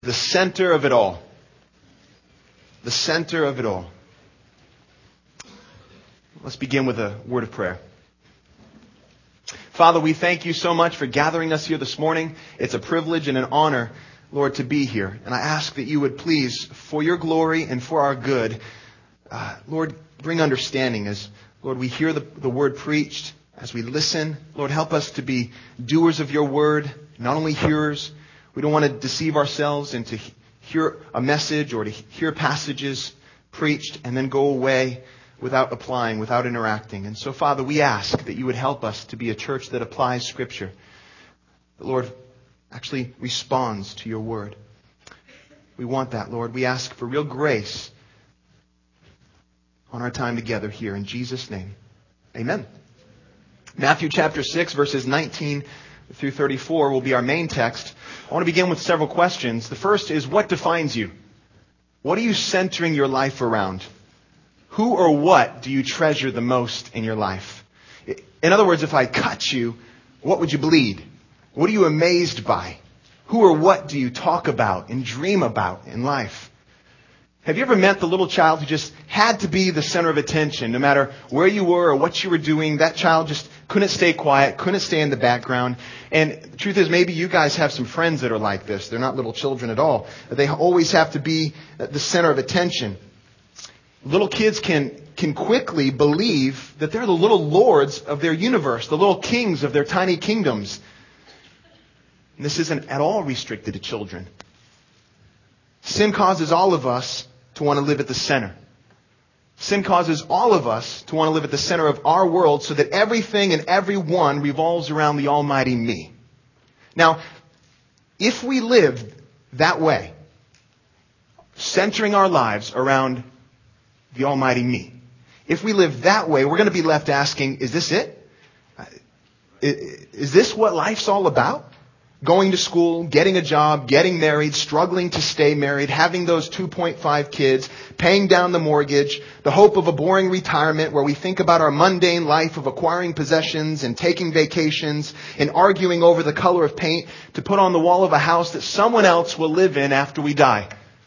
The center of it all. The center of it all. Let's begin with a word of prayer. Father, we thank you so much for gathering us here this morning. It's a privilege and an honor, Lord, to be here. And I ask that you would please, for your glory and for our good, Lord, bring understanding as, Lord, we hear the word preached, as we listen. Lord, help us to be doers of your word, not only hearers. We don't want to deceive ourselves and to hear a message or to hear passages preached and then go away without applying, without interacting. And so, Father, we ask that you would help us to be a church that applies Scripture. The Lord actually responds to your word. We want that, Lord. We ask for real grace on our time together here. In Jesus' name, amen. Matthew chapter 6, verses 19 through 34 will be our main text. I want to begin with several questions. The first is, what defines you? What are you centering your life around? Who or what do you treasure the most in your life? In other words, if I cut you, what would you bleed? What are you amazed by? Who or what do you talk about and dream about in life? Have you ever met the little child who just had to be the center of attention? No matter where you were or what you were doing, that child just couldn't stay quiet, couldn't stay in the background. And the truth is, maybe you guys have some friends that are like this. They're not little children at all. They always have to be the center of attention. Little kids can quickly believe that they're the little lords of their universe, the little kings of their tiny kingdoms. And this isn't at all restricted to children. Sin causes all of us to want to live at the center. Sin causes all of us to want to live at the center of our world so that everything and everyone revolves around the almighty me. Now, if we live that way, centering our lives around the almighty me, if we live that way, we're going to be left asking, is this it? Is this what life's all about? Going to school, getting a job, getting married, struggling to stay married, having those 2.5 kids, paying down the mortgage, the hope of a boring retirement where we think about our mundane life of acquiring possessions and taking vacations and arguing over the color of paint to put on the wall of a house that someone else will live in after we die.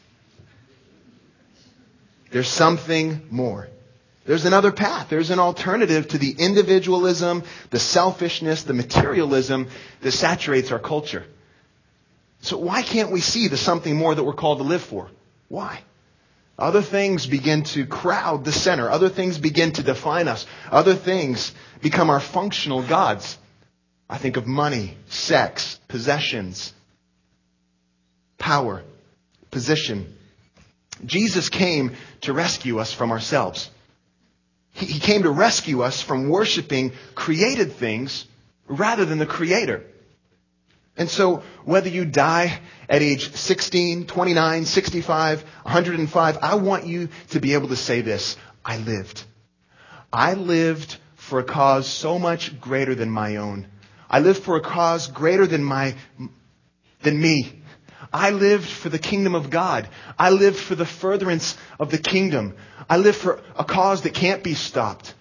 There's something more. There's another path. There's an alternative to the individualism, the selfishness, the materialism that saturates our culture. So why can't we see the something more that we're called to live for? Why? Other things begin to crowd the center. Other things begin to define us. Other things become our functional gods. I think of money, sex, possessions, power, position. Jesus came to rescue us from ourselves. He came to rescue us from worshiping created things rather than the Creator. And so whether you die at age 16, 29, 65, 105, I want you to be able to say this: I lived. I lived for a cause so much greater than my own. I lived for a cause greater than me. I lived for the kingdom of God. I lived for the furtherance of the kingdom. I lived for a cause that can't be stopped.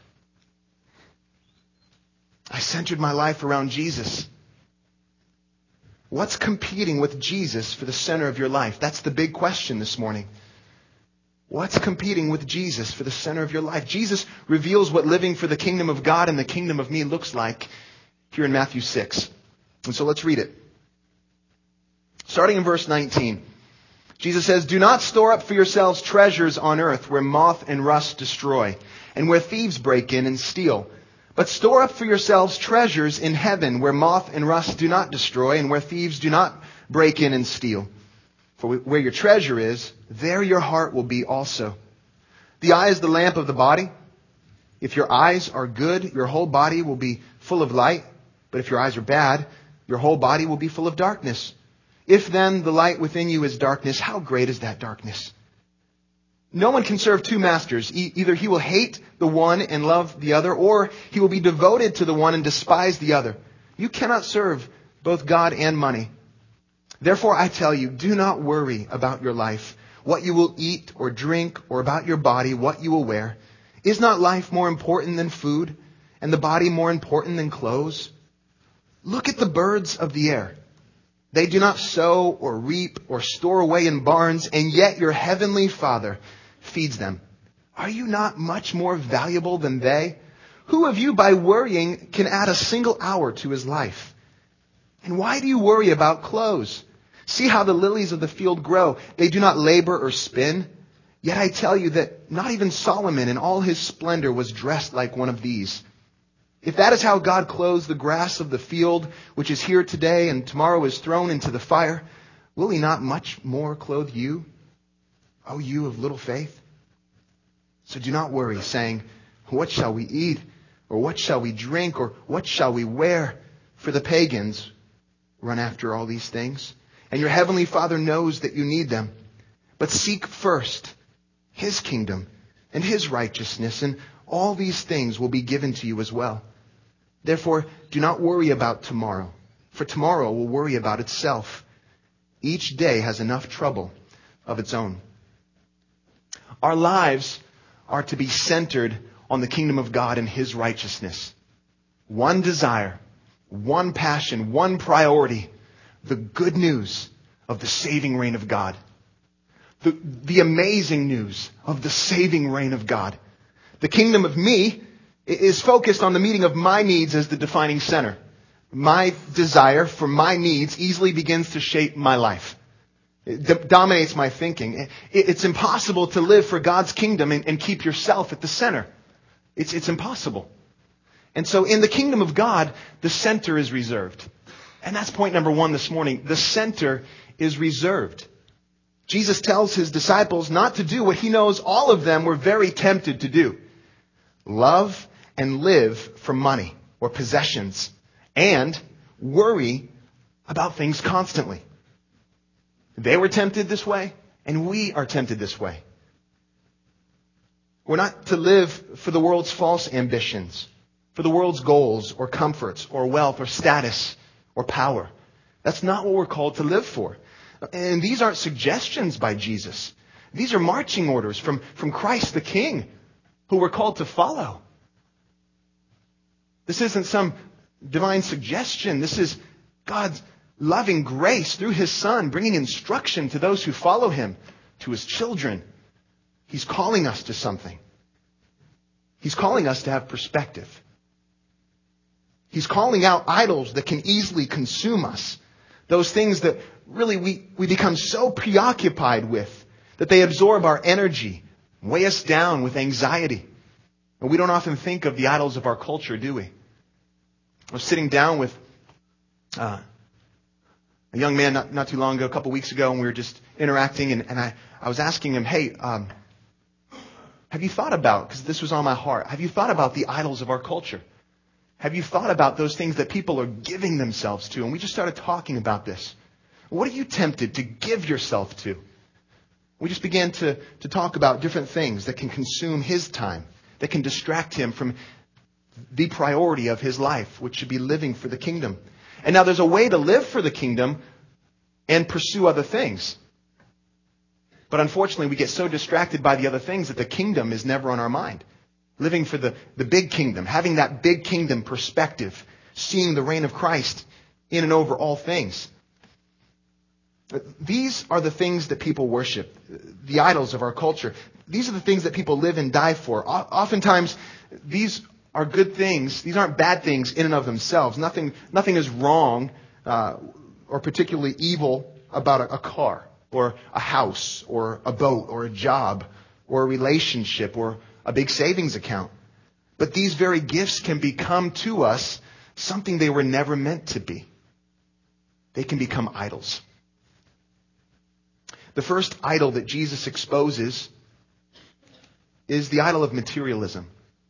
I centered my life around Jesus. What's competing with Jesus for the center of your life? That's the big question this morning. What's competing with Jesus for the center of your life? Jesus reveals what living for the kingdom of God and the kingdom of me looks like here in Matthew 6. And so let's read it. Starting in verse 19, Jesus says, "Do not store up for yourselves treasures on earth where moth and rust destroy, and where thieves break in and steal. But store up for yourselves treasures in heaven where moth and rust do not destroy, and where thieves do not break in and steal. For where your treasure is, there your heart will be also. The eye is the lamp of the body. If your eyes are good, your whole body will be full of light. But if your eyes are bad, your whole body will be full of darkness. If then the light within you is darkness, how great is that darkness? No one can serve two masters. Either he will hate the one and love the other, or he will be devoted to the one and despise the other. You cannot serve both God and money. Therefore, I tell you, do not worry about your life, what you will eat or drink, or about your body, what you will wear. Is not life more important than food, and the body more important than clothes? Look at the birds of the air. They do not sow or reap or store away in barns, and yet your heavenly Father feeds them. Are you not much more valuable than they? Who of you by worrying can add a single hour to his life? And why do you worry about clothes? See how the lilies of the field grow. They do not labor or spin. Yet I tell you that not even Solomon in all his splendor was dressed like one of these. If that is how God clothes the grass of the field, which is here today and tomorrow is thrown into the fire, will he not much more clothe you, O you of little faith? So do not worry, saying, what shall we eat? Or what shall we drink? Or what shall we wear? For the pagans run after all these things, and your heavenly Father knows that you need them. But seek first his kingdom and his righteousness, and all these things will be given to you as well. Therefore, do not worry about tomorrow, for tomorrow will worry about itself. Each day has enough trouble of its own. Our lives are to be centered on the kingdom of God and his righteousness. One desire, one passion, one priority, the good news of the saving reign of God. The amazing news of the saving reign of God. The kingdom of me is focused on the meeting of my needs as the defining center. My desire for my needs easily begins to shape my life. It dominates my thinking. It's impossible to live for God's kingdom and keep yourself at the center. It's impossible. And so in the kingdom of God, the center is reserved. And that's point number one this morning. The center is reserved. Jesus tells his disciples not to do what he knows all of them were very tempted to do. Love and live for money or possessions and worry about things constantly. They were tempted this way, and we are tempted this way. We're not to live for the world's false ambitions, for the world's goals or comforts or wealth or status or power. That's not what we're called to live for. And these aren't suggestions by Jesus. These are marching orders from Christ the King, who we're called to follow. This isn't some divine suggestion. This is God's loving grace through his Son, bringing instruction to those who follow him, to his children. He's calling us to something. He's calling us to have perspective. He's calling out idols that can easily consume us. Those things that really we become so preoccupied with that they absorb our energy, weigh us down with anxiety. And we don't often think of the idols of our culture, do we? I was sitting down with a young man not too long ago, a couple weeks ago, and we were just interacting, and I was asking him, hey, have you thought about, because this was on my heart, have you thought about the idols of our culture? Have you thought about those things that people are giving themselves to? And we just started talking about this. What are you tempted to give yourself to? We just began to talk about different things that can consume his time, that can distract him from the priority of his life, which should be living for the kingdom. And now there's a way to live for the kingdom and pursue other things. But unfortunately, we get so distracted by the other things that the kingdom is never on our mind. Living for the big kingdom, having that big kingdom perspective, seeing the reign of Christ in and over all things. These are the things that people worship, the idols of our culture. These are the things that people live and die for. Oftentimes, these are good things. These aren't bad things in and of themselves. Nothing is wrong or particularly evil about a car or a house or a boat or a job or a relationship or a big savings account. But these very gifts can become to us something they were never meant to be. They can become idols. The first idol that Jesus exposes is the idol of materialism.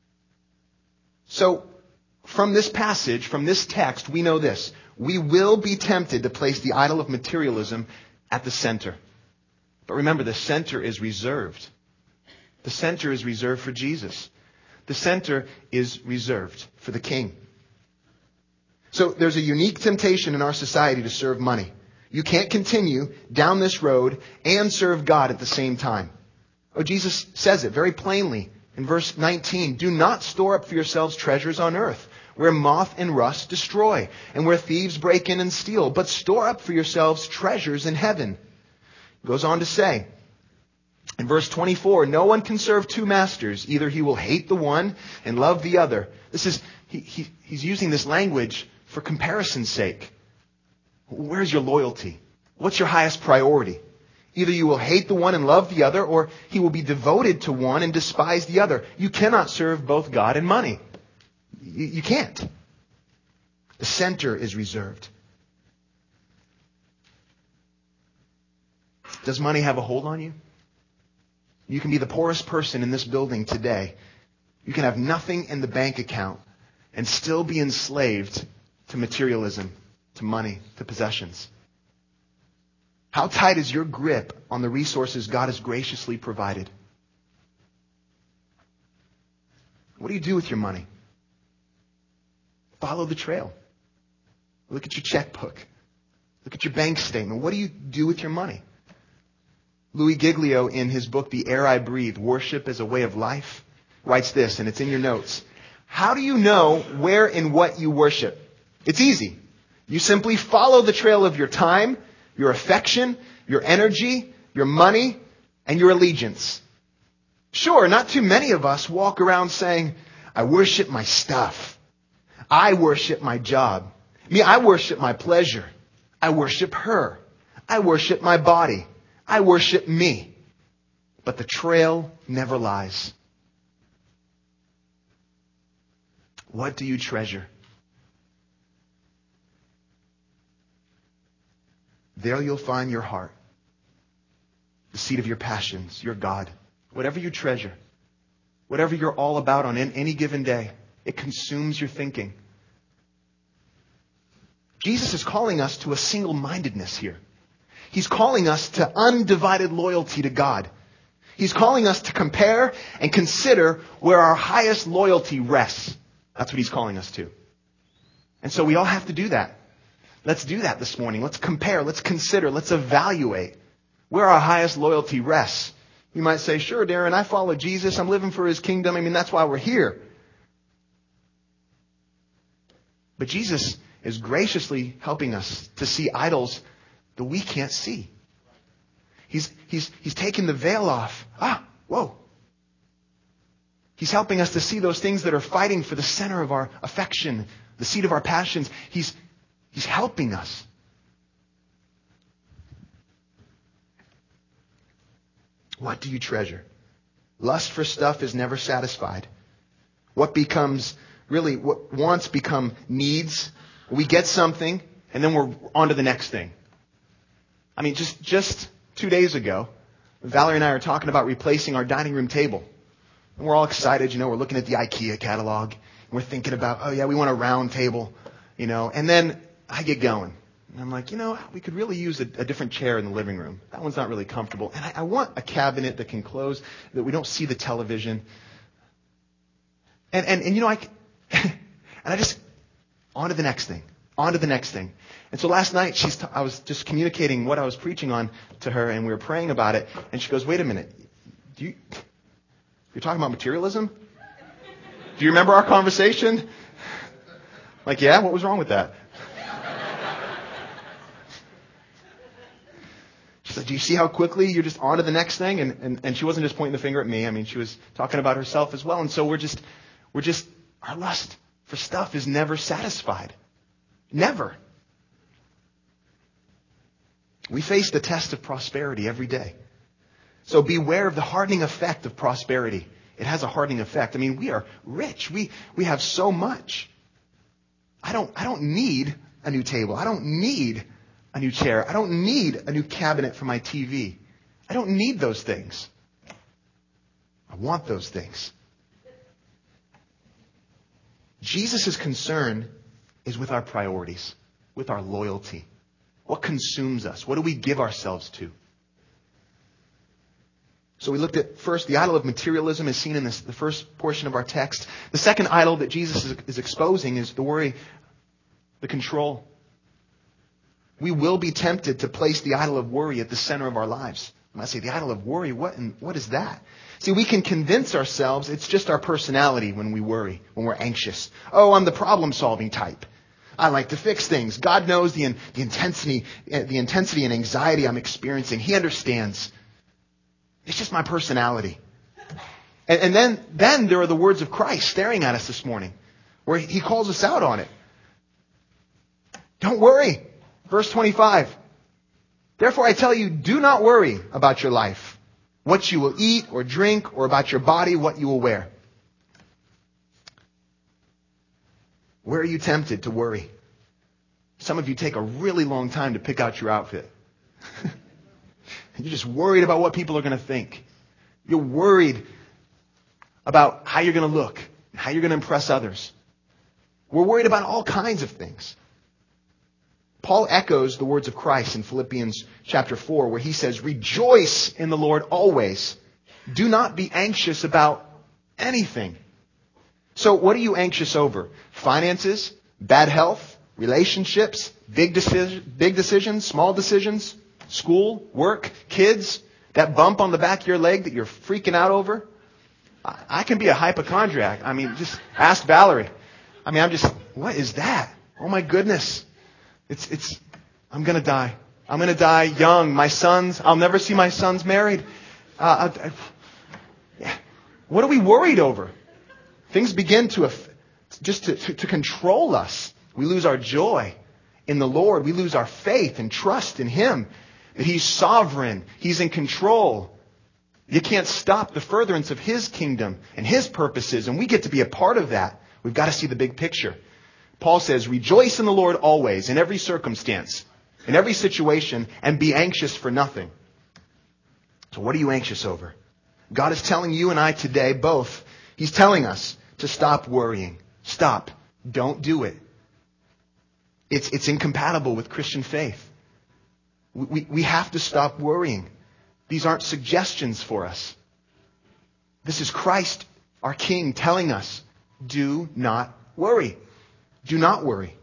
So, from this passage, from this text, we know this. We will be tempted to place the idol of materialism at the center. But remember, the center is reserved. The center is reserved for Jesus. The center is reserved for the King. So there's a unique temptation in our society to serve money. You can't continue down this road and serve God at the same time. Oh, Jesus says it very plainly in verse 19. Do not store up for yourselves treasures on earth, where moth and rust destroy, and where thieves break in and steal. But store up for yourselves treasures in heaven. He goes on to say, in verse 24, no one can serve two masters. Either he will hate the one and love the other. He's using this language for comparison's sake. Where's your loyalty? What's your highest priority? Either you will hate the one and love the other, or he will be devoted to one and despise the other. You cannot serve both God and money. You can't. The center is reserved. Does money have a hold on you? You can be the poorest person in this building today. You can have nothing in the bank account and still be enslaved to materialism, to money, to possessions. How tight is your grip on the resources God has graciously provided? What do you do with your money? Follow the trail. Look at your checkbook. Look at your bank statement. What do you do with your money? Louis Giglio, in his book, The Air I Breathe, Worship as a Way of Life, writes this, and it's in your notes. How do you know where and what you worship? It's easy. You simply follow the trail of your time, your affection, your energy, your money, and your allegiance. Sure, not too many of us walk around saying, I worship my stuff. I worship my job. I worship my pleasure. I worship her. I worship my body. I worship me. But the trail never lies. What do you treasure? There you'll find your heart, the seat of your passions, your God. Whatever you treasure, whatever you're all about on any given day, it consumes your thinking. Jesus is calling us to a single-mindedness here. He's calling us to undivided loyalty to God. He's calling us to compare and consider where our highest loyalty rests. That's what he's calling us to. And so we all have to do that. Let's do that this morning. Let's compare. Let's consider. Let's evaluate where our highest loyalty rests. You might say, sure, Darren, I follow Jesus. I'm living for his kingdom. That's why we're here. But Jesus is graciously helping us to see idols that we can't see. He's taking the veil off. Whoa. He's helping us to see those things that are fighting for the center of our affection, the seat of our passions. He's helping us. What do you treasure? Lust for stuff is never satisfied. What wants become needs. We get something, and then we're on to the next thing. Just 2 days ago, Valerie and I are talking about replacing our dining room table. And we're all excited, we're looking at the IKEA catalog. And we're thinking about, we want a round table, And then I get going. And I'm like, we could really use a different chair in the living room. That one's not really comfortable. And I want a cabinet that can close, that we don't see the television. And I just, on to the next thing. And so last night, I was just communicating what I was preaching on to her, and we were praying about it. And she goes, wait a minute. You're talking about materialism? Do you remember our conversation? Like, yeah, what was wrong with that? She's like, do you see how quickly you're just on to the next thing? And she wasn't just pointing the finger at me. She was talking about herself as well. And so our lust for stuff is never satisfied. Never. We face the test of prosperity every day. So beware of the hardening effect of prosperity. It has a hardening effect. We are rich. We have so much. I don't need a new table. I don't need a new chair. I don't need a new cabinet for my TV. I don't need those things. I want those things. Jesus' concern is with our priorities, with our loyalty. What consumes us? What do we give ourselves to? So we looked at first the idol of materialism is seen in the first portion of our text. The second idol that Jesus is exposing is the worry, the control. We will be tempted to place the idol of worry at the center of our lives. You might say, the idol of worry, what is that? See, we can convince ourselves it's just our personality when we worry, when we're anxious. Oh, I'm the problem-solving type. I like to fix things. God knows the intensity and anxiety I'm experiencing. He understands. It's just my personality. And then there are the words of Christ staring at us this morning, where He calls us out on it. Don't worry. Verse 25. Therefore I tell you, do not worry about your life, what you will eat or drink, or about your body, what you will wear. Where are you tempted to worry? Some of you take a really long time to pick out your outfit. You're just worried about what people are going to think. You're worried about how you're going to look, how you're going to impress others. We're worried about all kinds of things. Paul echoes the words of Christ in Philippians chapter 4, where he says, rejoice in the Lord always. Do not be anxious about anything. So what are you anxious over? Finances, bad health, relationships, big decisions, small decisions, school, work, kids, that bump on the back of your leg that you're freaking out over? I can be a hypochondriac. I mean, just ask Valerie. I mean, what is that? Oh my goodness. I'm going to die. I'm going to die young. I'll never see my sons married. What are we worried over? Things begin to control us. We lose our joy in the Lord. We lose our faith and trust in Him. That He's sovereign. He's in control. You can't stop the furtherance of His kingdom and His purposes, and we get to be a part of that. We've got to see the big picture. Paul says, rejoice in the Lord always, in every circumstance, in every situation, and be anxious for nothing. So what are you anxious over? God is telling you and I today both. He's telling us to stop worrying. Stop. Don't do it. It's incompatible with Christian faith. We have to stop worrying. These aren't suggestions for us. This is Christ, our King, telling us, do not worry. Do not worry.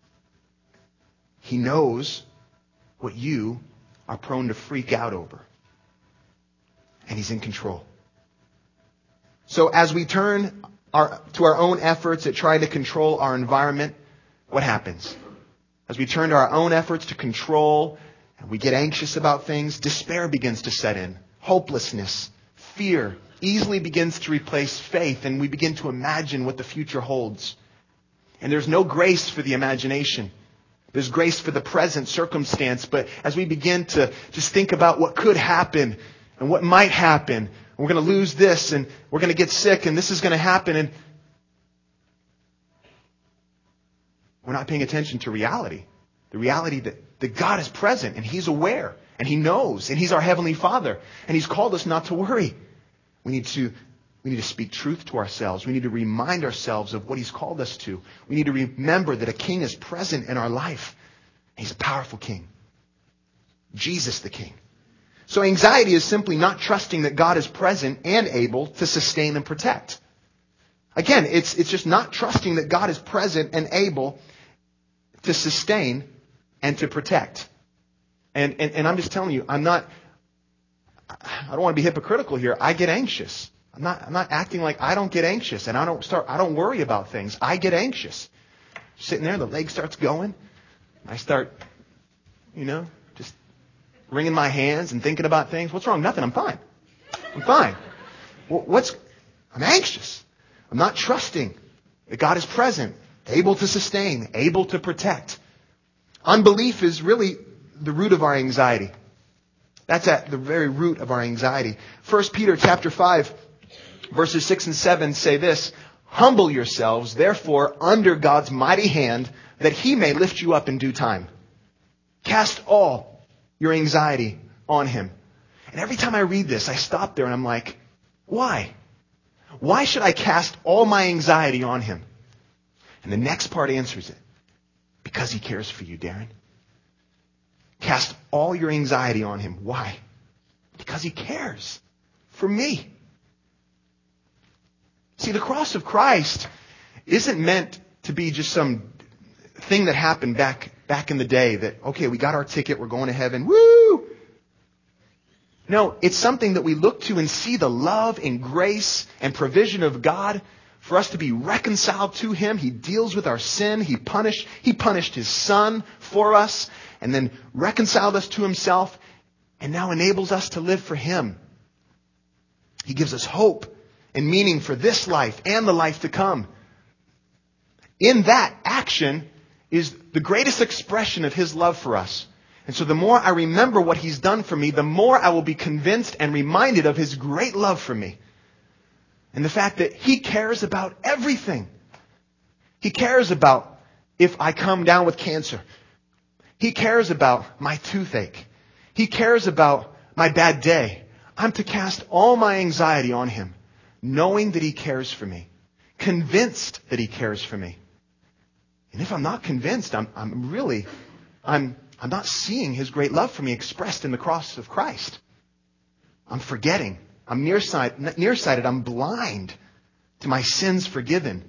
He knows what you are prone to freak out over. And He's in control. So as we turn to our own efforts at trying to control our environment, what happens? As we turn to our own efforts to control, and we get anxious about things, despair begins to set in. Hopelessness, fear easily begins to replace faith, and we begin to imagine what the future holds. And there's no grace for the imagination. There's grace for the present circumstance. But as we begin to just think about what could happen and what might happen, we're going to lose this and we're going to get sick and this is going to happen, and we're not paying attention to reality. The reality that God is present and He's aware and He knows and He's our Heavenly Father and He's called us not to worry. We need to speak truth to ourselves. We need to remind ourselves of what He's called us to. We need to remember that a King is present in our life. He's a powerful King. Jesus the King. So anxiety is simply not trusting that God is present and able to sustain and protect. Again, it's just not trusting that God is present and able to sustain and to protect. And I'm just telling you, I don't want to be hypocritical here. I get anxious. I'm not acting like I don't get anxious and I don't worry about things. I get anxious. Sitting there, the leg starts going. I start, just wringing my hands and thinking about things. What's wrong? Nothing. I'm fine. I'm anxious. I'm not trusting that God is present, able to sustain, able to protect. Unbelief is really the root of our anxiety. That's at the very root of our anxiety. 1 Peter chapter 5, verses 6 and 7 say this: humble yourselves, therefore, under God's mighty hand, that He may lift you up in due time. Cast all your anxiety on Him. And every time I read this, I stop there and I'm like, why? Why should I cast all my anxiety on Him? And the next part answers it. Because He cares for you, Darren. Cast all your anxiety on Him. Why? Because He cares for me. See, the cross of Christ isn't meant to be just some thing that happened back in the day that, okay, we got our ticket, we're going to heaven, woo! No, it's something that we look to and see the love and grace and provision of God for us to be reconciled to Him. He deals with our sin. He punished His Son for us and then reconciled us to Himself and now enables us to live for Him. He gives us hope and meaning for this life and the life to come. In that action is the greatest expression of His love for us. And so the more I remember what He's done for me, the more I will be convinced and reminded of His great love for me. And the fact that He cares about everything. He cares about if I come down with cancer. He cares about my toothache. He cares about my bad day. I'm to cast all my anxiety on Him, knowing that He cares for me, convinced that He cares for me. And if I'm not convinced, I'm not seeing His great love for me expressed in the cross of Christ. I'm forgetting. I'm nearsighted. I'm blind to my sins forgiven.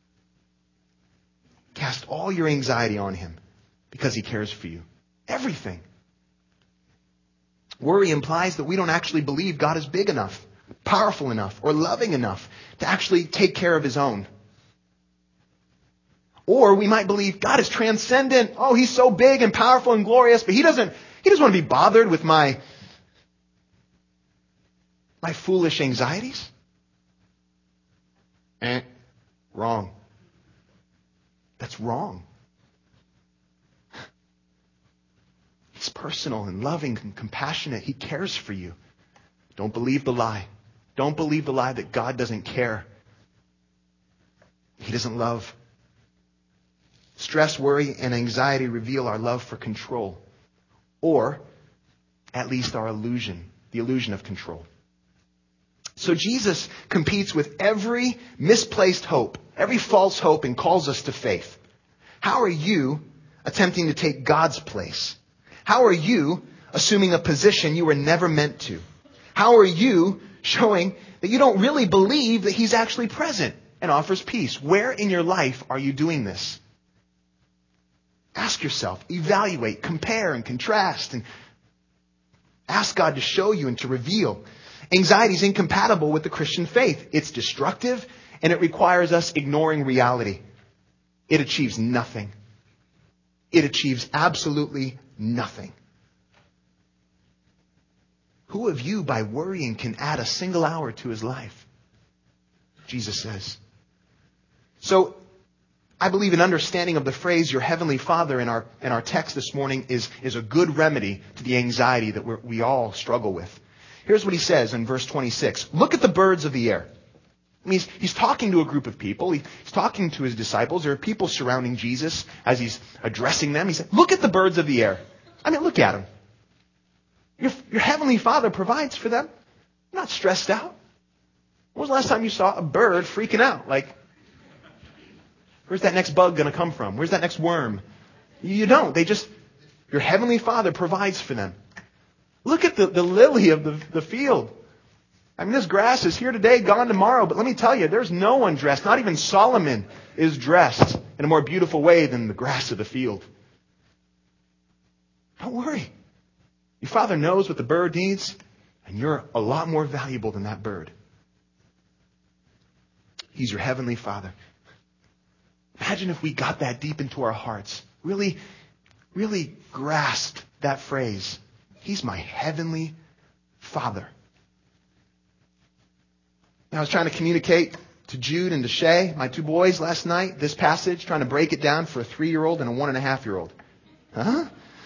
Cast all your anxiety on Him because He cares for you. Everything. Worry implies that we don't actually believe God is big enough, powerful enough, or loving enough to actually take care of His own. Or we might believe God is transcendent. Oh, He's so big and powerful and glorious, but He doesn't want to be bothered with my foolish anxieties. Wrong. That's wrong. He's personal and loving and compassionate. He cares for you. Don't believe the lie. Don't believe the lie that God doesn't care. He doesn't love. Stress, worry, and anxiety reveal our love for control. Or, at least our illusion, the illusion of control. So Jesus competes with every misplaced hope, every false hope, and calls us to faith. How are you attempting to take God's place? How are you assuming a position you were never meant to? How are you showing that you don't really believe that He's actually present and offers peace? Where in your life are you doing this? Ask yourself, evaluate, compare, and contrast, and ask God to show you and to reveal. Anxiety is incompatible with the Christian faith. It's destructive, and it requires us ignoring reality. It achieves nothing. It achieves absolutely nothing. Who of you, by worrying, can add a single hour to his life? Jesus says. So, I believe an understanding of the phrase, your heavenly Father, in our text this morning is a good remedy to the anxiety that we all struggle with. Here's what He says in verse 26. Look at the birds of the air. I mean, he's talking to a group of people. He's talking to His disciples. There are people surrounding Jesus as He's addressing them. He said, look at the birds of the air. I mean, look at them. Your heavenly Father provides for them. You're not stressed out. When was the last time you saw a bird freaking out? Like, where's that next bug going to come from? Where's that next worm? You don't. Your heavenly Father provides for them. Look at the lily of the field. I mean, this grass is here today, gone tomorrow. But let me tell you, there's no one dressed. Not even Solomon is dressed in a more beautiful way than the grass of the field. Don't worry. Your Father knows what the bird needs, and you're a lot more valuable than that bird. He's your heavenly Father. Imagine if we got that deep into our hearts. Really, really grasped that phrase. He's my heavenly Father. Now, I was trying to communicate to Jude and to Shay, my two boys, last night, this passage, trying to break it down for a 3-year-old and a 1.5-year-old. Huh?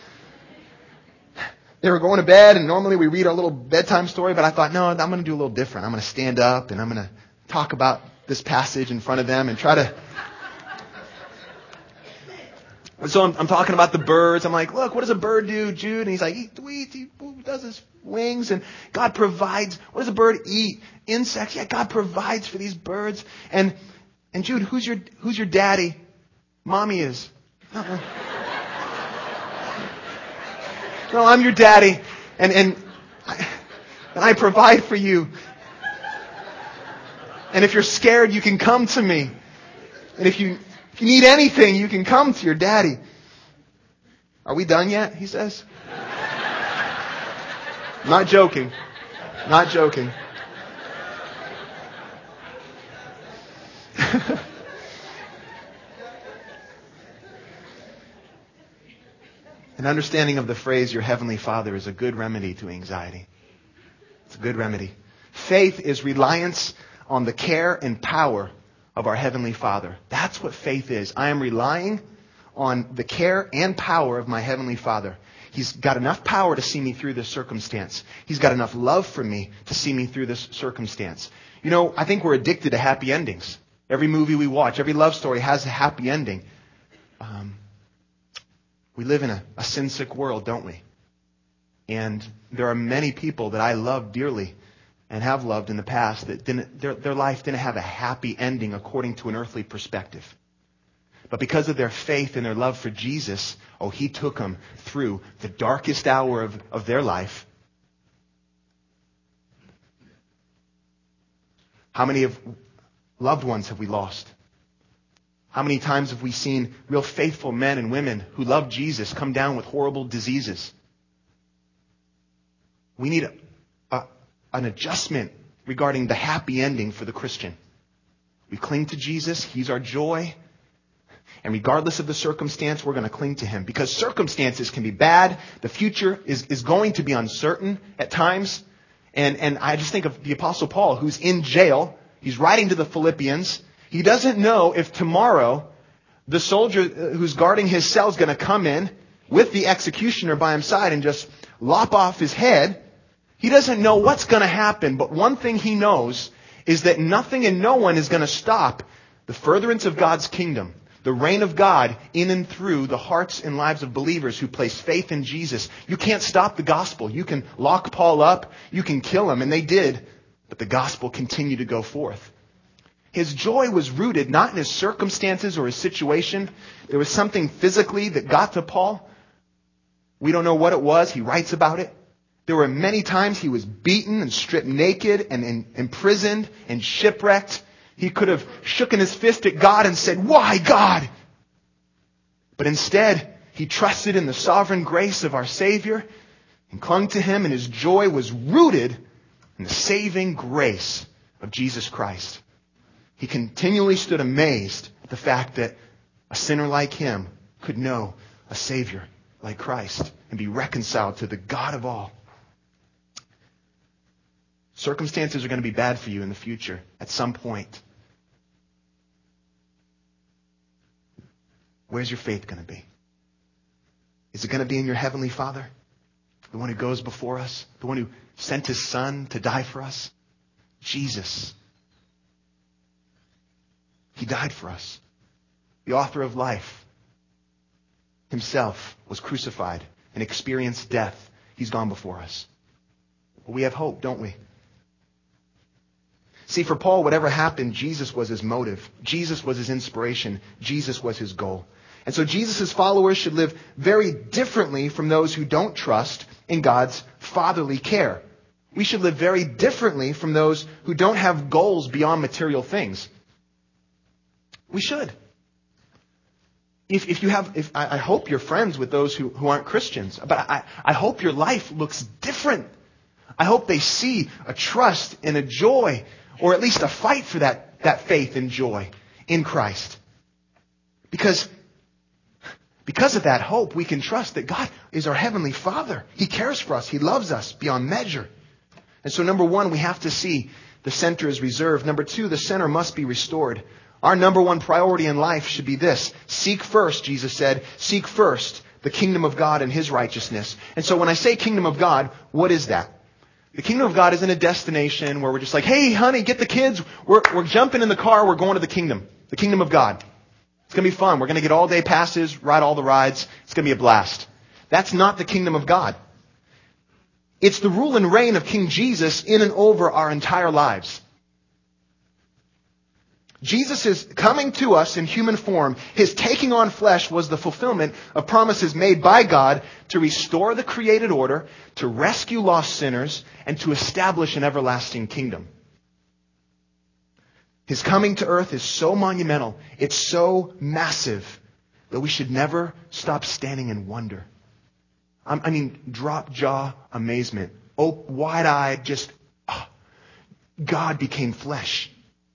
They were going to bed, and normally we read our little bedtime story, but I thought, no, I'm going to do a little different. I'm going to stand up, and I'm going to talk about this passage in front of them and try to... So I'm talking about the birds. I'm like, look, what does a bird do, Jude? And he's like, he tweets, he does his wings, and God provides. What does a bird eat? Insects. Yeah, God provides for these birds. And Jude, who's your daddy? Mommy is. Uh-uh. No, I'm your daddy, and I provide for you. And if you're scared, you can come to me. And if you need anything, you can come to your daddy. Are we done yet? He says. Not joking. Not joking. An understanding of the phrase, your heavenly Father, is a good remedy to anxiety. It's a good remedy. Faith is reliance on the care and power of our heavenly Father. That's what faith is. I am relying on the care and power of my heavenly Father. He's got enough power to see me through this circumstance. He's got enough love for me to see me through this circumstance. You know, I think we're addicted to happy endings. Every movie we watch, every love story has a happy ending. We live in a sin-sick world, don't we? And there are many people that I love dearly and have loved in the past that their life didn't have a happy ending according to an earthly perspective. But because of their faith and their love for Jesus, He took them through the darkest hour of their life. How many loved ones have we lost? How many times have we seen real faithful men and women who love Jesus come down with horrible diseases? We need an adjustment regarding the happy ending for the Christian. We cling to Jesus. He's our joy. And regardless of the circumstance, we're going to cling to Him. Because circumstances can be bad. The future is going to be uncertain at times. And I just think of the Apostle Paul, who's in jail. He's writing to the Philippians. He doesn't know if tomorrow the soldier who's guarding his cell is going to come in with the executioner by his side and just lop off his head. He doesn't know what's going to happen, but one thing he knows is that nothing and no one is going to stop the furtherance of God's kingdom, the reign of God in and through the hearts and lives of believers who place faith in Jesus. You can't stop the gospel. You can lock Paul up, you can kill him, and they did, but the gospel continued to go forth. His joy was rooted not in his circumstances or his situation. There was something physically that got to Paul. We don't know what it was. He writes about it. There were many times he was beaten and stripped naked and imprisoned and shipwrecked. He could have shooken his fist at God and said, "Why, God?" But instead, he trusted in the sovereign grace of our Savior and clung to Him, and his joy was rooted in the saving grace of Jesus Christ. He continually stood amazed at the fact that a sinner like him could know a Savior like Christ and be reconciled to the God of all. Circumstances are going to be bad for you in the future at some point. Where's your faith going to be? Is it going to be in your Heavenly Father? The one who goes before us? The one who sent His Son to die for us? Jesus. He died for us. The author of life Himself was crucified and experienced death. He's gone before us. But we have hope, don't we? See, for Paul, whatever happened, Jesus was his motive. Jesus was his inspiration. Jesus was his goal. And so Jesus' followers should live very differently from those who don't trust in God's fatherly care. We should live very differently from those who don't have goals beyond material things. We should. I hope you're friends with those who aren't Christians, but I hope your life looks different. I hope they see a trust and a joy, or at least a fight for that faith and joy in Christ. Because of that hope, we can trust that God is our Heavenly Father. He cares for us. He loves us beyond measure. And so, number one, we have to see the center is reserved. Number two, the center must be restored. Our number one priority in life should be this. Seek first, Jesus said, seek first the kingdom of God and His righteousness. And so when I say kingdom of God, what is that? The kingdom of God isn't a destination where we're just like, hey, honey, get the kids. We're jumping in the car. We're going to the kingdom of God. It's going to be fun. We're going to get all day passes, ride all the rides. It's going to be a blast. That's not the kingdom of God. It's the rule and reign of King Jesus in and over our entire lives. Jesus is coming to us in human form. His taking on flesh was the fulfillment of promises made by God to restore the created order, to rescue lost sinners, and to establish an everlasting kingdom. His coming to earth is so monumental, it's so massive, that we should never stop standing in wonder. Drop jaw amazement wide-eyed, just, God became flesh.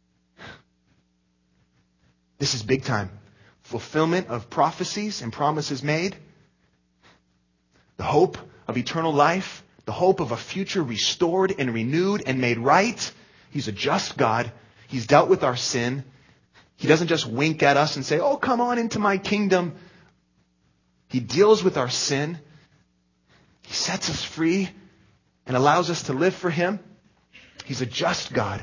This is big time. Fulfillment of prophecies and promises made. The hope of eternal life. The hope of a future restored and renewed and made right. He's a just God. He's dealt with our sin. He doesn't just wink at us and say, oh, come on into my kingdom. He deals with our sin. He sets us free and allows us to live for Him. He's a just God.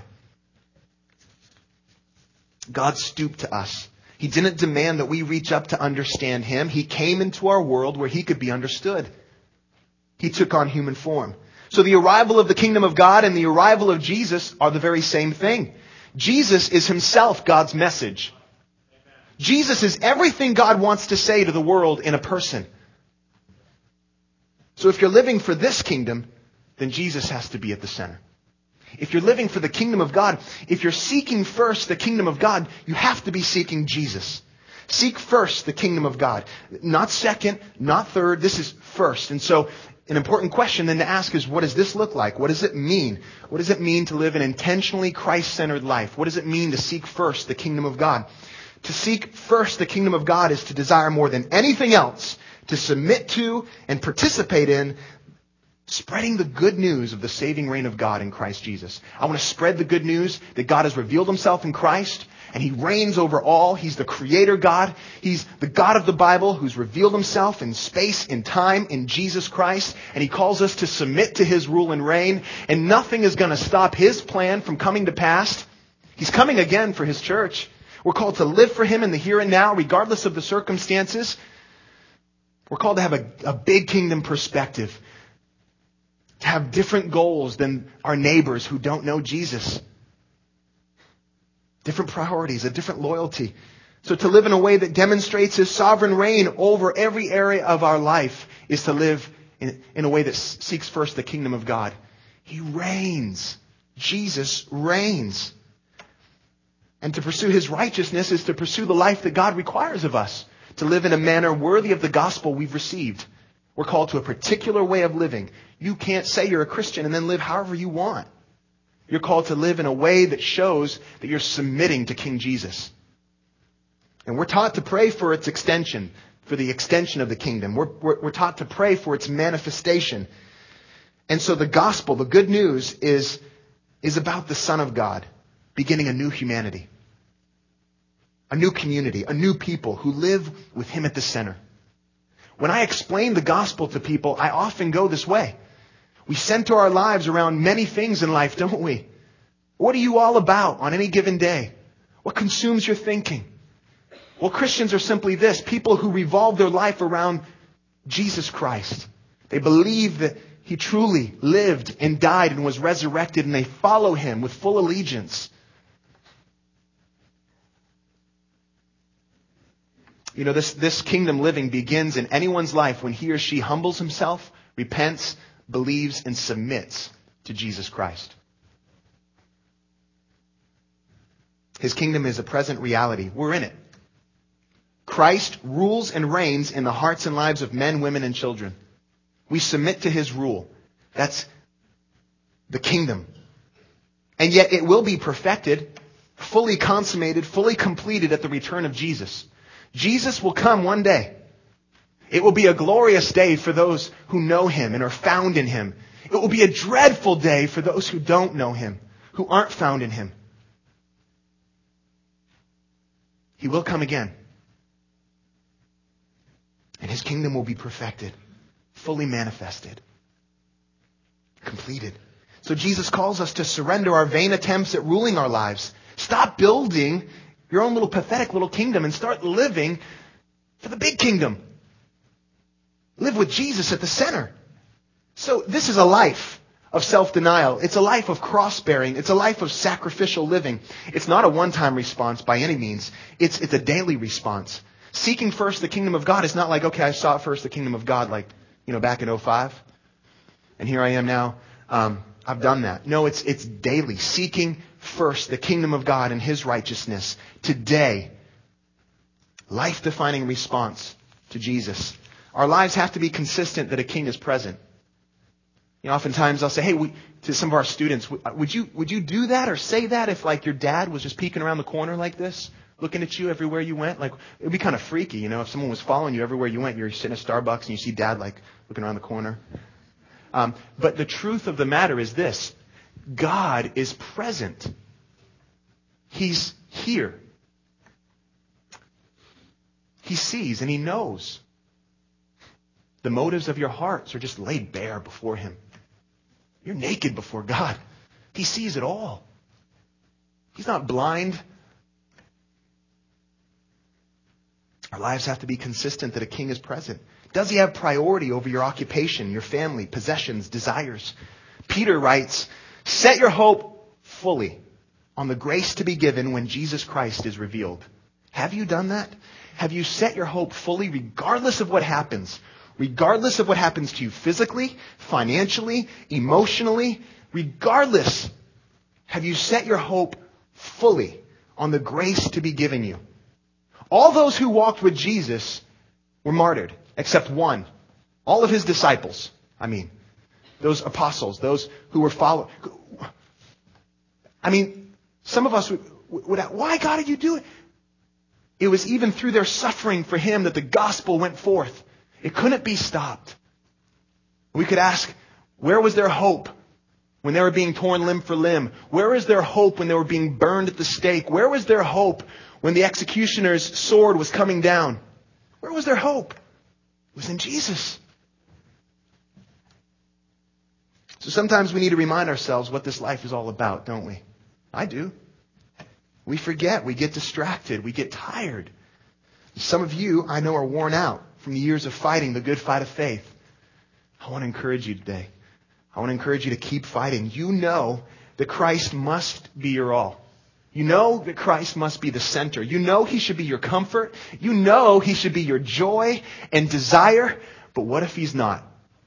God stooped to us. He didn't demand that we reach up to understand Him. He came into our world where He could be understood. He took on human form. So the arrival of the kingdom of God and the arrival of Jesus are the very same thing. Jesus is Himself God's message. Jesus is everything God wants to say to the world in a person. So if you're living for this kingdom, then Jesus has to be at the center. If you're living for the kingdom of God, if you're seeking first the kingdom of God, you have to be seeking Jesus. Seek first the kingdom of God. Not second, not third. This is first. And so an important question then to ask is, what does this look like? What does it mean? What does it mean to live an intentionally Christ-centered life? What does it mean to seek first the kingdom of God? To seek first the kingdom of God is to desire more than anything else to submit to and participate in spreading the good news of the saving reign of God in Christ Jesus. I want to spread the good news that God has revealed Himself in Christ and He reigns over all. He's the creator God. He's the God of the Bible who's revealed Himself in space, in time, in Jesus Christ. And He calls us to submit to His rule and reign. And nothing is going to stop His plan from coming to pass. He's coming again for His church. We're called to live for Him in the here and now, regardless of the circumstances. We're called to have a big kingdom perspective. To have different goals than our neighbors who don't know Jesus. Different priorities, a different loyalty. So to live in a way that demonstrates His sovereign reign over every area of our life is to live in a way that seeks first the kingdom of God. He reigns. Jesus reigns. And to pursue His righteousness is to pursue the life that God requires of us. To live in a manner worthy of the gospel we've received. We're called to a particular way of living. You can't say you're a Christian and then live however you want. You're called to live in a way that shows that you're submitting to King Jesus. And we're taught to pray for its extension, for the extension of the kingdom. We're taught to pray for its manifestation. And so the gospel, the good news, is about the Son of God beginning a new humanity. A new community, a new people who live with Him at the center. When I explain the gospel to people, I often go this way. We center our lives around many things in life, don't we? What are you all about on any given day? What consumes your thinking? Well, Christians are simply this, people who revolve their life around Jesus Christ. They believe that He truly lived and died and was resurrected, and they follow Him with full allegiance. You know, this kingdom living begins in anyone's life when he or she humbles himself, repents, believes, and submits to Jesus Christ. His kingdom is a present reality. We're in it. Christ rules and reigns in the hearts and lives of men, women, and children. We submit to His rule. That's the kingdom. And yet it will be perfected, fully consummated, fully completed at the return of Jesus. Jesus will come one day. It will be a glorious day for those who know Him and are found in Him. It will be a dreadful day for those who don't know Him, who aren't found in Him. He will come again. And His kingdom will be perfected, fully manifested, completed. So Jesus calls us to surrender our vain attempts at ruling our lives. Stop building your own little pathetic little kingdom and start living for the big kingdom. Live with Jesus at the center. So this is a life of self-denial. It's a life of cross-bearing. It's a life of sacrificial living. It's not a one-time response by any means. It's a daily response. Seeking first the kingdom of God is not like, okay, I sought first the kingdom of God like, back in 2005. And here I am now. I've done that. No, it's daily. Seeking first the kingdom of God and His righteousness. Today, life-defining response to Jesus. Our lives have to be consistent that a king is present. Oftentimes I'll say, hey, to some of our students, would you do that or say that if like your dad was just peeking around the corner like this, looking at you everywhere you went? Like, it'd be kind of freaky, if someone was following you everywhere you went, you're sitting at Starbucks and you see dad like looking around the corner. But the truth of the matter is this: God is present. He's here. He sees and He knows. The motives of your hearts are just laid bare before Him. You're naked before God. He sees it all. He's not blind. Our lives have to be consistent that a king is present. Does He have priority over your occupation, your family, possessions, desires? Peter writes, set your hope fully on the grace to be given when Jesus Christ is revealed. Have you done that? Have you set your hope fully regardless of what happens? Regardless of what happens to you physically, financially, emotionally, regardless, have you set your hope fully on the grace to be given you? All those who walked with Jesus were martyred, except one. All of His disciples, those apostles, those who were following. Some of us would ask, why God did you do it? It was even through their suffering for Him that the gospel went forth. It couldn't be stopped. We could ask, where was their hope when they were being torn limb for limb? Where was their hope when they were being burned at the stake? Where was their hope when the executioner's sword was coming down? Where was their hope? It was in Jesus. So sometimes we need to remind ourselves what this life is all about, don't we? I do. We forget. We get distracted. We get tired. Some of you, I know, are worn out from the years of fighting the good fight of faith. I want to encourage you today. I want to encourage you to keep fighting. You know that Christ must be your all. You know that Christ must be the center. You know He should be your comfort. You know He should be your joy and desire. But what if He's not?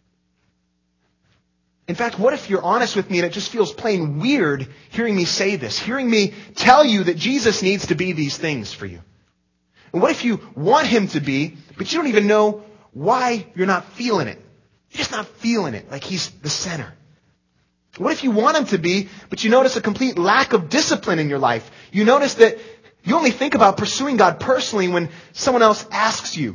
In fact, what if you're honest with me and it just feels plain weird hearing me say this, hearing me tell you that Jesus needs to be these things for you? And what if you want Him to be, but you don't even know why you're not feeling it? You're just not feeling it, like He's the center. What if you want Him to be, but you notice a complete lack of discipline in your life? You notice that you only think about pursuing God personally when someone else asks you.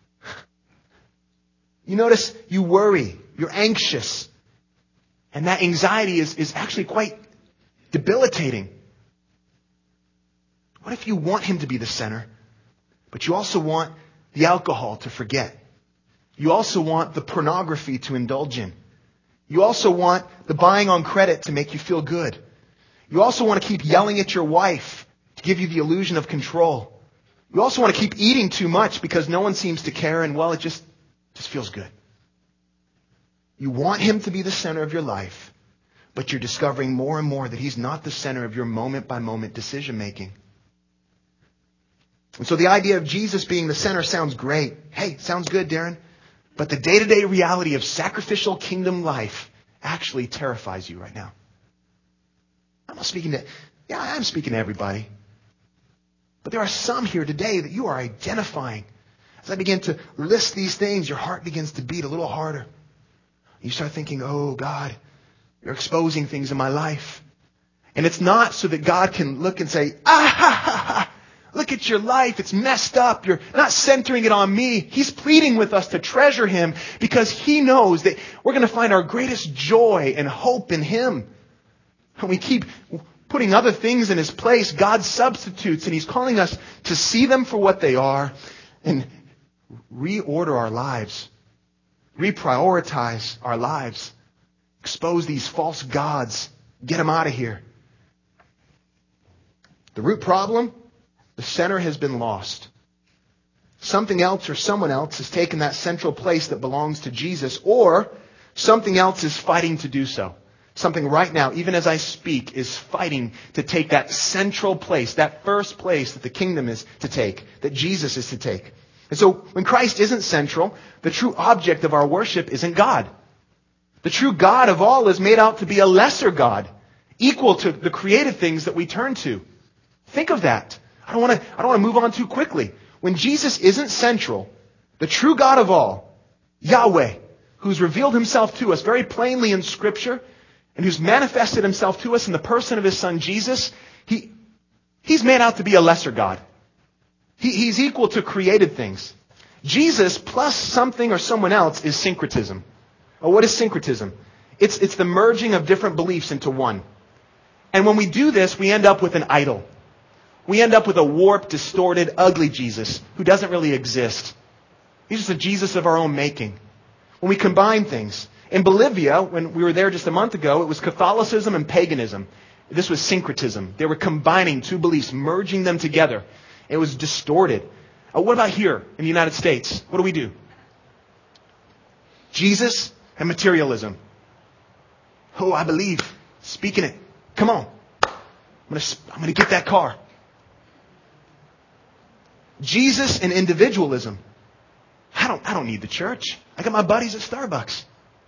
You notice you worry, you're anxious, and that anxiety is actually quite debilitating. What if you want Him to be the center, but you also want the alcohol to forget? You also want the pornography to indulge in. You also want the buying on credit to make you feel good. You also want to keep yelling at your wife to give you the illusion of control. You also want to keep eating too much because no one seems to care and, well, it just feels good. You want Him to be the center of your life, but you're discovering more and more that He's not the center of your moment-by-moment decision-making. And so the idea of Jesus being the center sounds great. Hey, sounds good, Darren. But the day-to-day reality of sacrificial kingdom life actually terrifies you right now. I'm speaking to everybody. But there are some here today that you are identifying. As I begin to list these things, your heart begins to beat a little harder. You start thinking, oh God, you're exposing things in my life. And it's not so that God can look and say, look at your life. It's messed up. You're not centering it on me. He's pleading with us to treasure Him because He knows that we're going to find our greatest joy and hope in Him. And we keep putting other things in His place. God substitutes, and He's calling us to see them for what they are and reorder our lives, reprioritize our lives, expose these false gods, get them out of here. The root problem? The center has been lost. Something else or someone else has taken that central place that belongs to Jesus, or something else is fighting to do so. Something right now, even as I speak, is fighting to take that central place, that first place that the kingdom is to take, that Jesus is to take. And so when Christ isn't central, the true object of our worship isn't God. The true God of all is made out to be a lesser God, equal to the created things that we turn to. Think of that. I don't want to move on too quickly. When Jesus isn't central, the true God of all, Yahweh, who's revealed himself to us very plainly in Scripture, and who's manifested himself to us in the person of his Son Jesus, he's made out to be a lesser God. He's equal to created things. Jesus plus something or someone else is syncretism. Well, what is syncretism? It's the merging of different beliefs into one. And when we do this, we end up with an idol. We end up with a warped, distorted, ugly Jesus who doesn't really exist. He's just a Jesus of our own making. When we combine things. In Bolivia, when we were there just a month ago, it was Catholicism and paganism. This was syncretism. They were combining two beliefs, merging them together. It was distorted. What about here in the United States? What do? Jesus and materialism. Oh, I believe. Speaking it. Come on. I'm going to get that car. Jesus and individualism. I don't need the church. I got my buddies at Starbucks.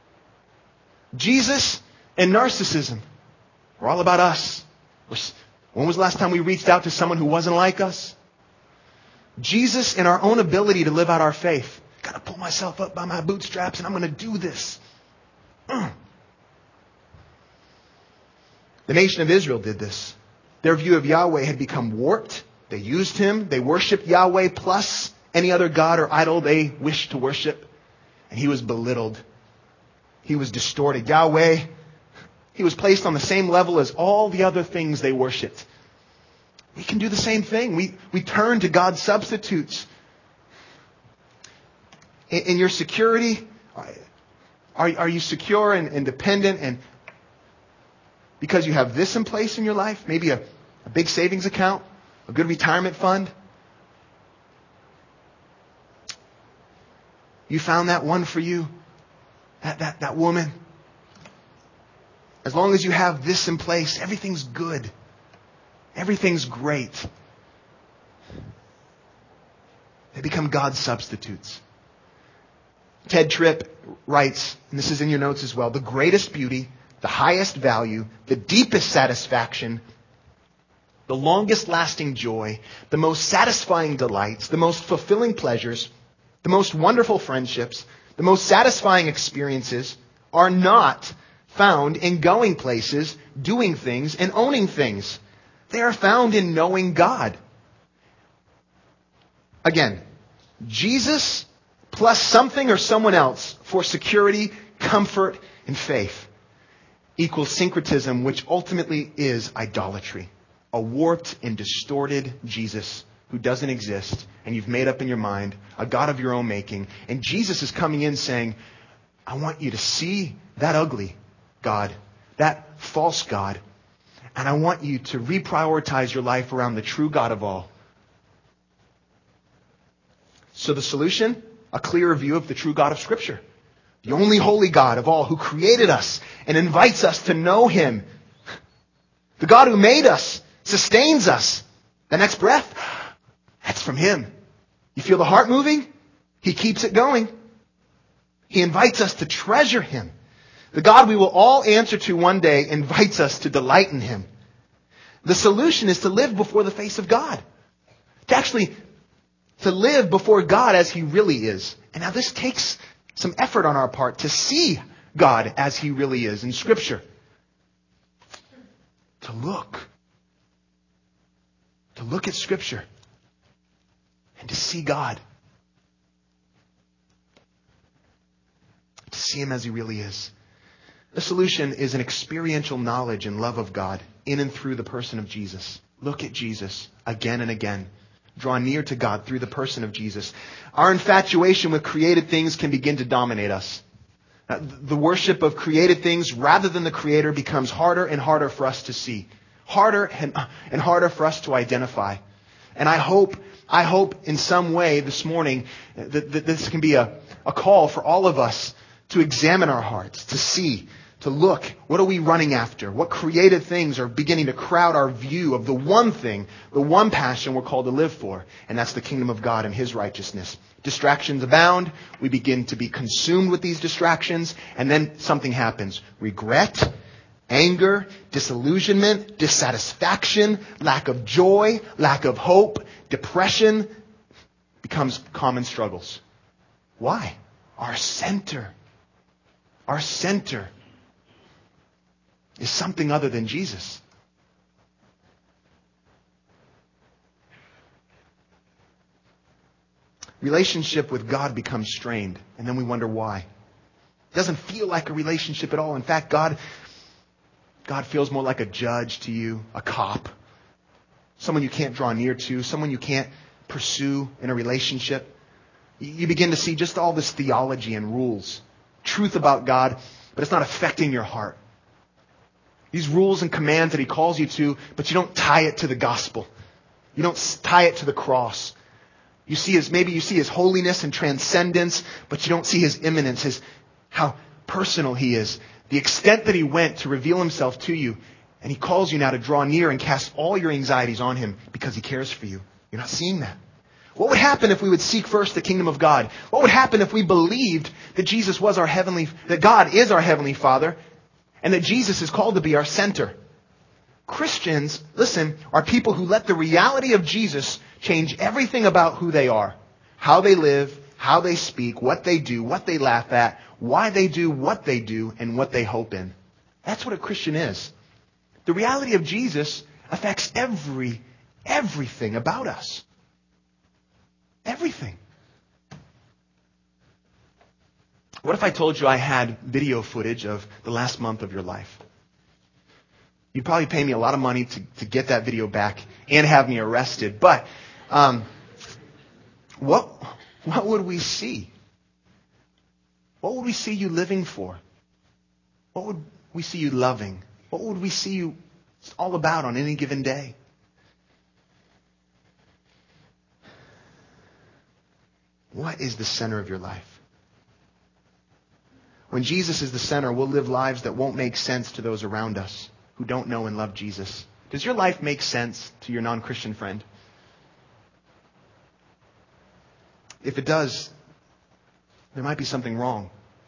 Jesus and narcissism. We're all about us. When was the last time we reached out to someone who wasn't like us? Jesus and our own ability to live out our faith. Got to pull myself up by my bootstraps and I'm going to do this. The nation of Israel did this. Their view of Yahweh had become warped. They used Him. They worshipped Yahweh plus any other god or idol they wished to worship. And He was belittled. He was distorted. Yahweh, He was placed on the same level as all the other things they worshipped. We can do the same thing. We turn to God's substitutes. In your security, are you secure and independent and because you have this in place in your life? Maybe a big savings account, a good retirement fund. You found that one for you, that woman. As long as you have this in place, everything's good. Everything's great. They become God's substitutes. Ted Tripp writes, and this is in your notes as well, the greatest beauty, the highest value, the deepest satisfaction, the longest lasting joy, the most satisfying delights, the most fulfilling pleasures, the most wonderful friendships, the most satisfying experiences are not found in going places, doing things, and owning things. They are found in knowing God. Again, Jesus plus something or someone else for security, comfort, and faith equals syncretism, which ultimately is idolatry. A warped and distorted Jesus who doesn't exist, and you've made up in your mind a God of your own making. And Jesus is coming in saying, I want you to see that ugly God, that false God, and I want you to reprioritize your life around the true God of all. So the solution? A clearer view of the true God of Scripture. The only holy God of all who created us and invites us to know Him. The God who made us, sustains us. The next breath, that's from Him. You feel the heart moving? He keeps it going. He invites us to treasure Him. The God we will all answer to one day invites us to delight in Him. The solution is to live before the face of God. To live before God as He really is. And now this takes some effort on our part to see God as He really is in Scripture. To look at Scripture and to see God. To see Him as He really is. The solution is an experiential knowledge and love of God in and through the person of Jesus. Look at Jesus again and again. Draw near to God through the person of Jesus. Our infatuation with created things can begin to dominate us. The worship of created things rather than the Creator becomes harder and harder for us to see. Harder and harder for us to identify. And I hope in some way this morning that this can be a call for all of us to examine our hearts, to see, to look. What are we running after? What created things are beginning to crowd our view of the one thing, the one passion we're called to live for? And that's the kingdom of God and His righteousness. Distractions abound. We begin to be consumed with these distractions. And then something happens. Regret, anger, disillusionment, dissatisfaction, lack of joy, lack of hope, depression becomes common struggles. Why? Our center Our center is something other than Jesus. Relationship with God becomes strained, and then we wonder why. It doesn't feel like a relationship at all. In fact, God feels more like a judge to you, a cop, someone you can't draw near to, someone you can't pursue in a relationship. You begin to see just all this theology and rules, truth about God, but it's not affecting your heart. These rules and commands that He calls you to, but you don't tie it to the gospel. You don't tie it to the cross. Maybe you see His holiness and transcendence, but you don't see His immanence, how personal He is. The extent that He went to reveal Himself to you, and He calls you now to draw near and cast all your anxieties on Him because He cares for you. You're not seeing that. What would happen if we would seek first the kingdom of God? What would happen if we believed that that God is our heavenly Father, and that Jesus is called to be our center? Christians, listen, are people who let the reality of Jesus change everything about who they are, how they live, how they speak, what they do, what they laugh at, why they do what they do, and what they hope in. That's what a Christian is. The reality of Jesus affects everything about us. Everything. What if I told you I had video footage of the last month of your life? You'd probably pay me a lot of money to get that video back and have me arrested. But what would we see? What would we see you living for? What would we see you loving? What would we see you all about on any given day? What is the center of your life? When Jesus is the center, we'll live lives that won't make sense to those around us who don't know and love Jesus. Does your life make sense to your non-Christian friend? If it does, there might be something wrong.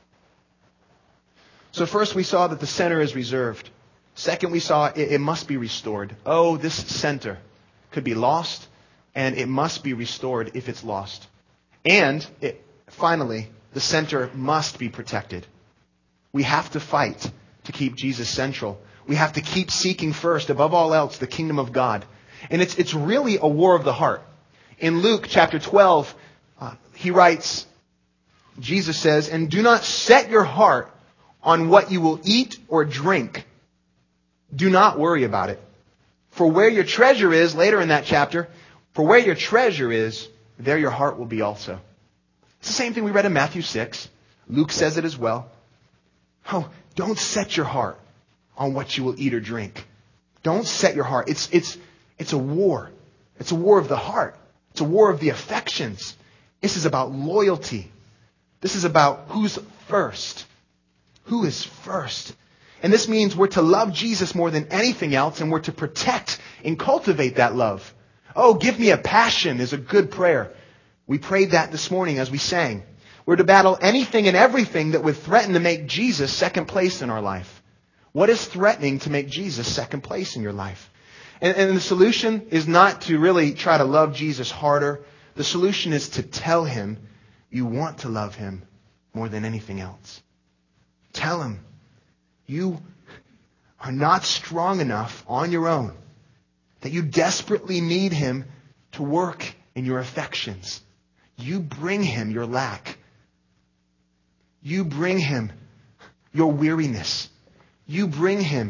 So first we saw that the center is reserved. Second, we saw it must be restored. Oh, this center could be lost, and it must be restored if it's lost. And finally, the center must be protected. We have to fight to keep Jesus central. We have to keep seeking first, above all else, the kingdom of God. And it's really a war of the heart. In Luke chapter 12, he writes, Jesus says, "And do not set your heart on what you will eat or drink. Do not worry about it. For where your treasure is," later in that chapter, "for where your treasure is, there your heart will be also." It's the same thing we read in Matthew 6. Luke says it as well. Oh, don't set your heart on what you will eat or drink. Don't set your heart. It's a war. It's a war of the heart. It's a war of the affections. This is about loyalty. This is about who's first. Who is first? And this means we're to love Jesus more than anything else, and we're to protect and cultivate that love. Oh, give me a passion is a good prayer. We prayed that this morning as we sang. We're to battle anything and everything that would threaten to make Jesus second place in our life. What is threatening to make Jesus second place in your life? And the solution is not to really try to love Jesus harder. The solution is to tell Him you want to love Him more than anything else. Tell Him you are not strong enough on your own, that you desperately need Him to work in your affections. You bring Him your lack. You bring Him your weariness. You bring Him.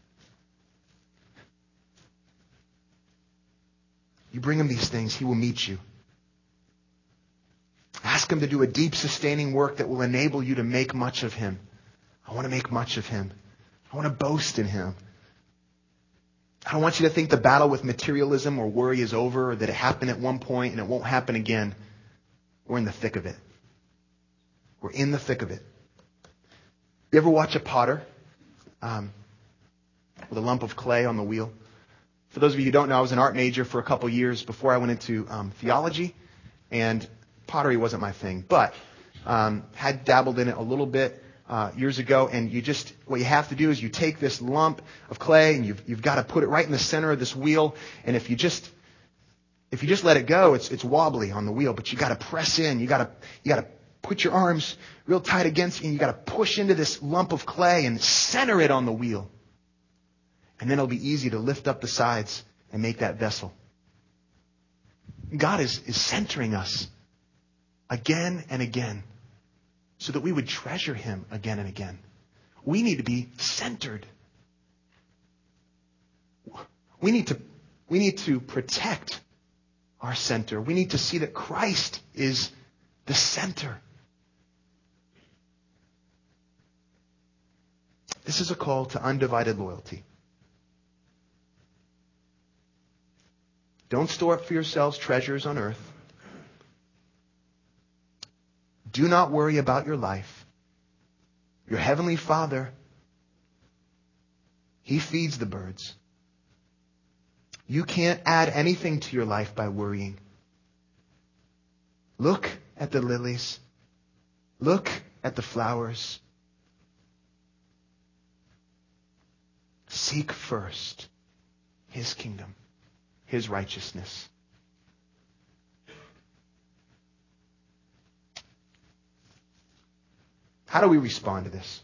You bring Him these things, He will meet you. Ask Him to do a deep, sustaining work that will enable you to make much of Him. I want to make much of Him. I want to boast in Him. I don't want you to think the battle with materialism or worry is over, or that it happened at one point and it won't happen again. We're in the thick of it. We're in the thick of it. You ever watch a potter with a lump of clay on the wheel? For those of you who don't know, I was an art major for a couple years before I went into theology, and pottery wasn't my thing, but had dabbled in it a little bit years ago. And what you have to do is you take this lump of clay and you've got to put it right in the center of this wheel. And if you just let it go, it's wobbly on the wheel, but you got to press in. You got to put your arms real tight against you, and you got to push into this lump of clay and center it on the wheel. And then it'll be easy to lift up the sides and make that vessel. God is centering us again and again so that we would treasure Him again and again. We need to be centered. We need to protect our center. We need to see that Christ is the center. This is a call to undivided loyalty. Don't store up for yourselves treasures on earth. Do not worry about your life. Your heavenly Father, He feeds the birds. You can't add anything to your life by worrying. Look at the lilies. Look at the flowers. Seek first His kingdom, His righteousness. How do we respond to this?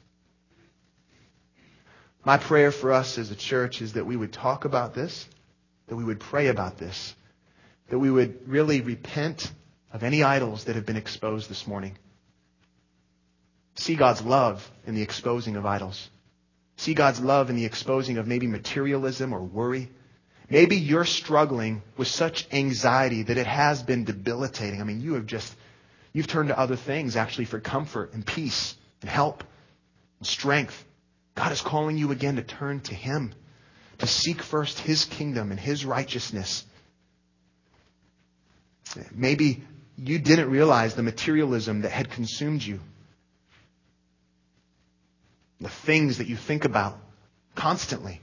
My prayer for us as a church is that we would talk about this, that we would pray about this, that we would really repent of any idols that have been exposed this morning. See God's love in the exposing of idols. See God's love in the exposing of maybe materialism or worry. Maybe you're struggling with such anxiety that it has been debilitating. I mean, you've turned to other things actually for comfort and peace and help and strength. God is calling you again to turn to Him, to seek first His kingdom and His righteousness. Maybe you didn't realize the materialism that had consumed you. The things that you think about constantly.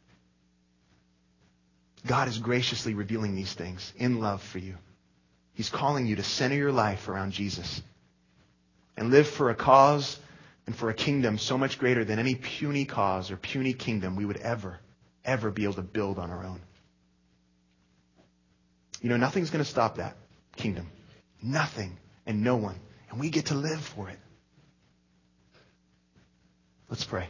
God is graciously revealing these things in love for you. He's calling you to center your life around Jesus and live for a cause and for a kingdom so much greater than any puny cause or puny kingdom we would ever be able to build on our own. You know, nothing's going to stop that kingdom. Nothing and no one. And we get to live for it. Let's pray.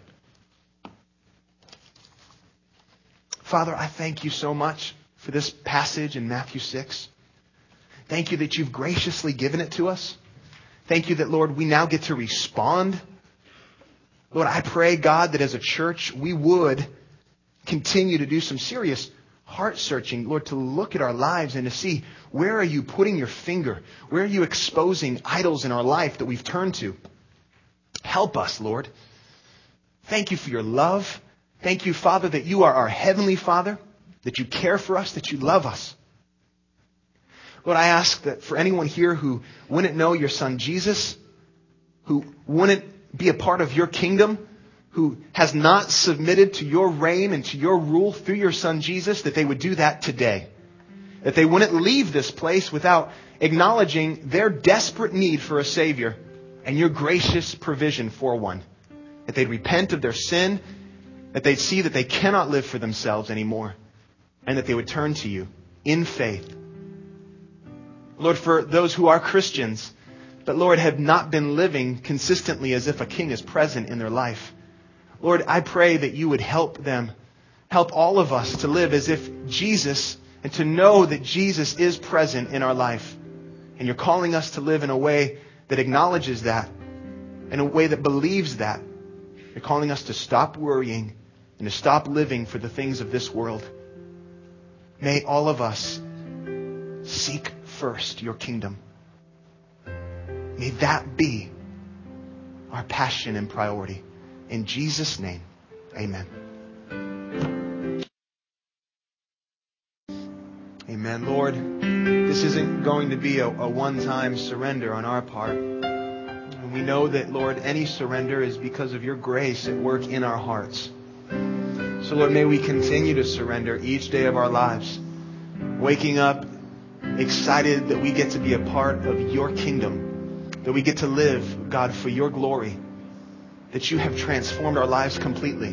Father, I thank you so much for this passage in Matthew 6. Thank you that you've graciously given it to us. Thank you that, Lord, we now get to respond. Lord, I pray, God, that as a church we would continue to do some serious heart searching, Lord, to look at our lives and to see where are you putting your finger? Where are you exposing idols in our life that we've turned to? Help us, Lord. Thank you for your love. Thank you, Father, that you are our heavenly Father, that you care for us, that you love us. Lord, I ask that for anyone here who wouldn't know your Son Jesus, who wouldn't be a part of your kingdom, who has not submitted to your reign and to your rule through your Son Jesus, that they would do that today. That they wouldn't leave this place without acknowledging their desperate need for a Savior and your gracious provision for one. That they'd repent of their sin, that they'd see that they cannot live for themselves anymore, and that they would turn to you in faith. Lord, for those who are Christians, but Lord, have not been living consistently as if a king is present in their life, Lord, I pray that you would help them, help all of us to live as if Jesus, and to know that Jesus is present in our life. And you're calling us to live in a way that acknowledges that, in a way that believes that. You're calling us to stop worrying and to stop living for the things of this world. May all of us seek first your kingdom. May that be our passion and priority. In Jesus' name, amen. Amen. Lord, this isn't going to be a one-time surrender on our part. And we know that, Lord, any surrender is because of your grace at work in our hearts. So, Lord, may we continue to surrender each day of our lives, waking up excited that we get to be a part of your kingdom, that we get to live, God, for your glory, that you have transformed our lives completely.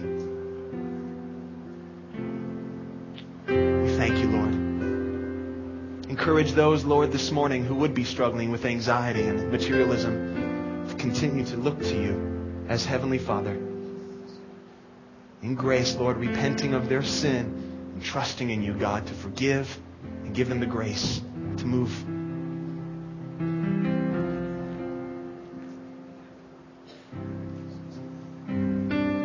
We thank you, Lord. Encourage those, Lord, this morning who would be struggling with anxiety and materialism. continue to look to you as Heavenly Father. In grace, Lord, repenting of their sin and trusting in you, God, to forgive and give them the grace to move